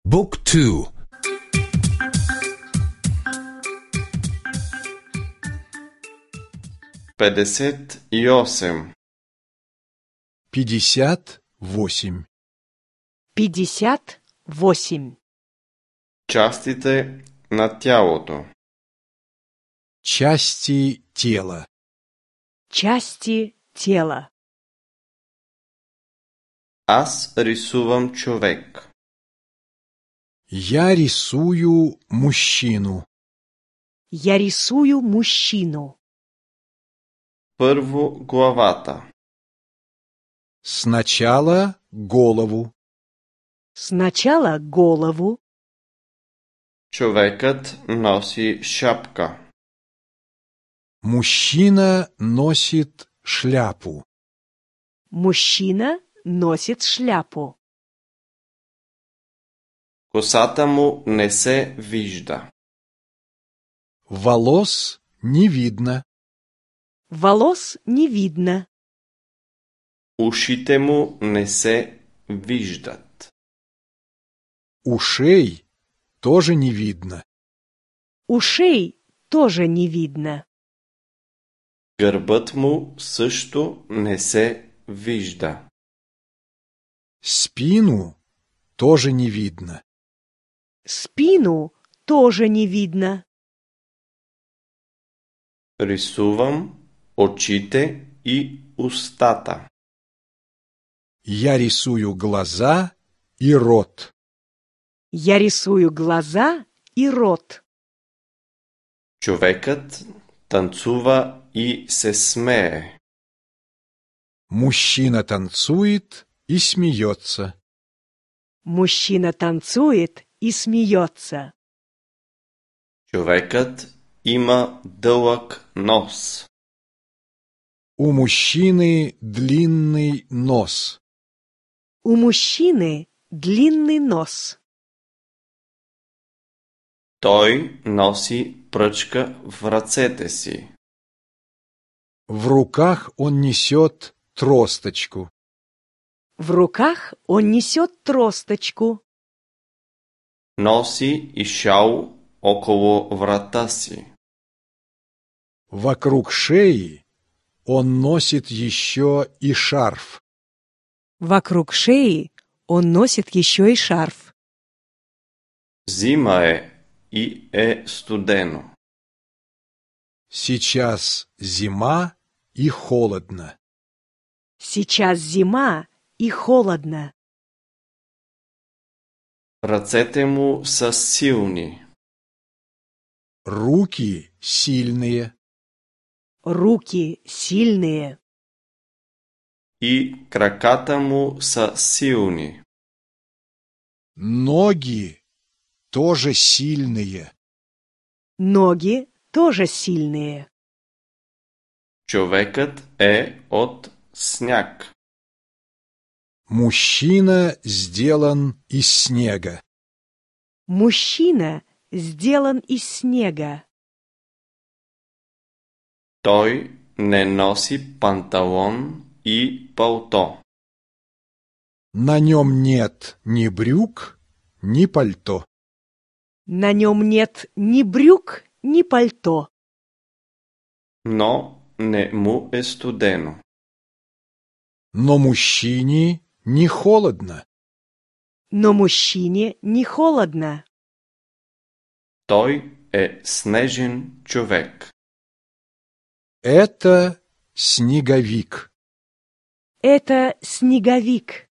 Book 2. 58. 58. 58. Частите на тялото. Части тела. Части тела. Аз рисувам човек. Я рисую мужчину. Я рисую мужчину. Първо главата. Сначала голову. Сначала голову. Човекът носи шапка. Мужчина носит шляпу. Мужчина носит шляпу. Косата му не се вижда. Волос не видно. Волос не видно. Ушите му не се виждат. Ушей тоже не видно. Ушей тоже не видно. Гърбът му също не се вижда. Спину тоже не видно. Спину тоже не видно. Рисувам очите и устата. Я рисую глаза и рот. Я рисую глаза и рот. Човекът танцува и се смее. Мужчина танцует и смеется. Мужчина танцует и смеется. Човекът има дълъг нос. У мужчины длинный нос. У мужчины длинный нос. Той носи пръчка в ръцете си. В руках он несет тросточку. В руках он несет тросточку. Носи и шал около врата си. Вокруг шеи он носит еще и шарф. Вокруг шеи он носит еще и шарф. Зима и студено. Сейчас зима и холодно. Сейчас зима и холодно. Ръцете му са силни. Руки сильные. Руки сильные. И краката му са силни. Ноги тоже сильные. Ноги тоже сильные. Човекът от сняг. Мужчина сделан из снега. Мужчина сделан из снега. Той не носи панталон и палто. На нем нет ни брюк, ни пальто. На нем нет ни брюк, ни пальто. Но не му студено. Но мужчине не холодно. Но мужчине не холодно. Той снежен човек. Это снеговик. Это снеговик.